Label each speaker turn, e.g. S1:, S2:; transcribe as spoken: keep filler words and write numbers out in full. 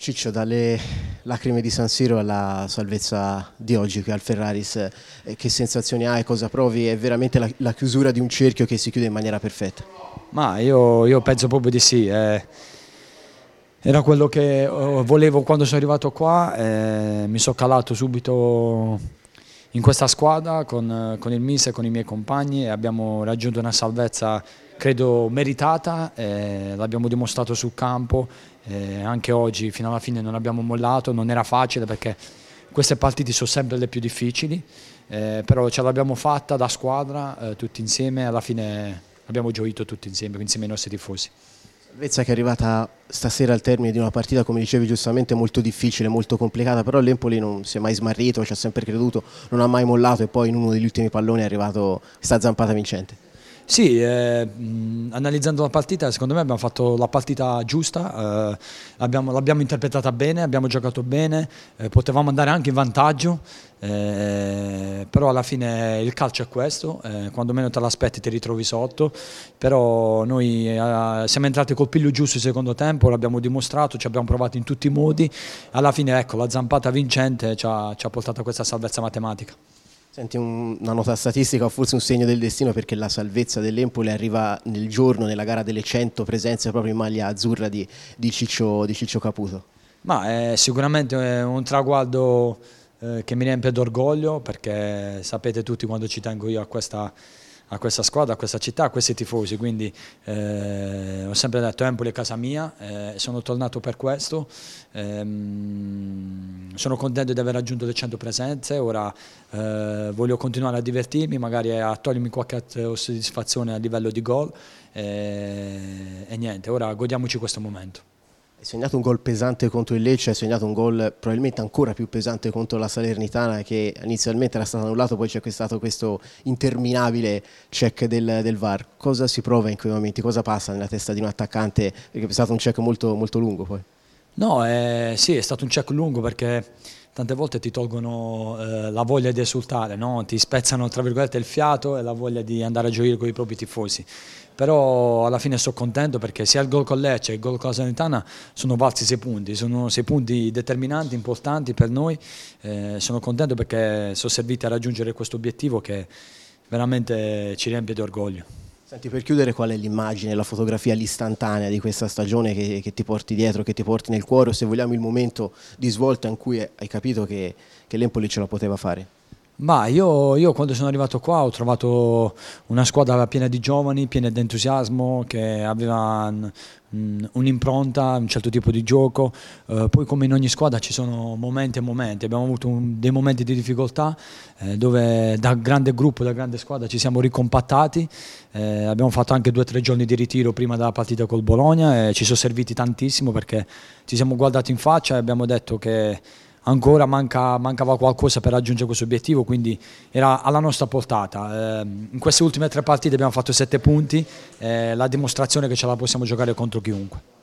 S1: Ciccio, dalle lacrime di San Siro alla salvezza di oggi qui al Ferraris, eh, che sensazioni hai, cosa provi? È veramente la, la chiusura di un cerchio che si chiude in maniera perfetta?
S2: Ma io, io penso proprio di sì. Eh. Era quello che volevo quando sono arrivato qua, eh, mi sono calato subito in questa squadra con, con il mister e con i miei compagni e abbiamo raggiunto una salvezza credo meritata, eh, l'abbiamo dimostrato sul campo, eh, anche oggi fino alla fine non abbiamo mollato, non era facile perché queste partite sono sempre le più difficili, eh, però ce l'abbiamo fatta da squadra, eh, tutti insieme, alla fine abbiamo gioito tutti insieme, insieme ai nostri tifosi.
S1: Salvezza che è arrivata stasera al termine di una partita, come dicevi giustamente, molto difficile, molto complicata, però l'Empoli non si è mai smarrito, ci ha sempre creduto, non ha mai mollato e poi in uno degli ultimi palloni è arrivato questa zampata vincente.
S2: Sì, eh, mh, analizzando la partita, secondo me abbiamo fatto la partita giusta, eh, l'abbiamo interpretata bene, abbiamo giocato bene, eh, potevamo andare anche in vantaggio, eh, però alla fine il calcio è questo, eh, quando meno te l'aspetti ti ritrovi sotto, però noi eh, siamo entrati col piglio giusto il secondo tempo, l'abbiamo dimostrato, ci abbiamo provato in tutti i modi, alla fine ecco, la zampata vincente ci ha, ci ha portato a questa salvezza matematica.
S1: Senti, un, una nota statistica o forse un segno del destino, perché la salvezza dell'Empoli arriva nel giorno, nella gara delle cento presenze proprio in maglia azzurra di, di, Ciccio, di Ciccio Caputo.
S2: Ma è sicuramente un traguardo eh, che mi riempie d'orgoglio, perché sapete tutti quando ci tengo io a questa, a questa squadra, a questa città, a questi tifosi, quindi eh, ho sempre detto Empoli è casa mia, eh, sono tornato per questo, ehm, sono contento di aver raggiunto le cento presenze, ora eh, voglio continuare a divertirmi, magari a togliermi qualche soddisfazione a livello di gol eh, e niente, ora godiamoci questo momento.
S1: Hai segnato un gol pesante contro il Lecce, hai segnato un gol probabilmente ancora più pesante contro la Salernitana, che inizialmente era stato annullato, poi c'è stato questo interminabile check del, del V A R. Cosa si prova in quei momenti? Cosa passa nella testa di un attaccante? Perché è stato un check molto, molto lungo poi.
S2: No, eh, sì, è stato un check lungo perché tante volte ti tolgono eh, la voglia di esultare, no? Ti spezzano tra virgolette il fiato e la voglia di andare a gioire con i propri tifosi. Però alla fine sono contento perché sia il gol con Lecce che il gol con la Salernitana sono valsi sei punti, sono sei punti determinanti, importanti per noi. Eh, sono contento perché sono serviti a raggiungere questo obiettivo che veramente ci riempie di orgoglio.
S1: Senti, per chiudere, qual è l'immagine, la fotografia, l'istantanea di questa stagione che, che ti porti dietro, che ti porti nel cuore, o se vogliamo il momento di svolta in cui hai capito che, che l'Empoli ce la poteva fare?
S2: Ma io, io quando sono arrivato qua ho trovato una squadra piena di giovani, piena di entusiasmo, che aveva un'impronta, un certo tipo di gioco, eh, poi come in ogni squadra ci sono momenti e momenti, abbiamo avuto un, dei momenti di difficoltà eh, dove da grande gruppo, da grande squadra ci siamo ricompattati, eh, abbiamo fatto anche due o tre giorni di ritiro prima della partita col Bologna e ci sono serviti tantissimo perché ci siamo guardati in faccia e abbiamo detto che ancora manca, mancava qualcosa per raggiungere questo obiettivo, quindi era alla nostra portata. Eh, in queste ultime tre partite abbiamo fatto sette punti, eh, la dimostrazione che ce la possiamo giocare contro chiunque.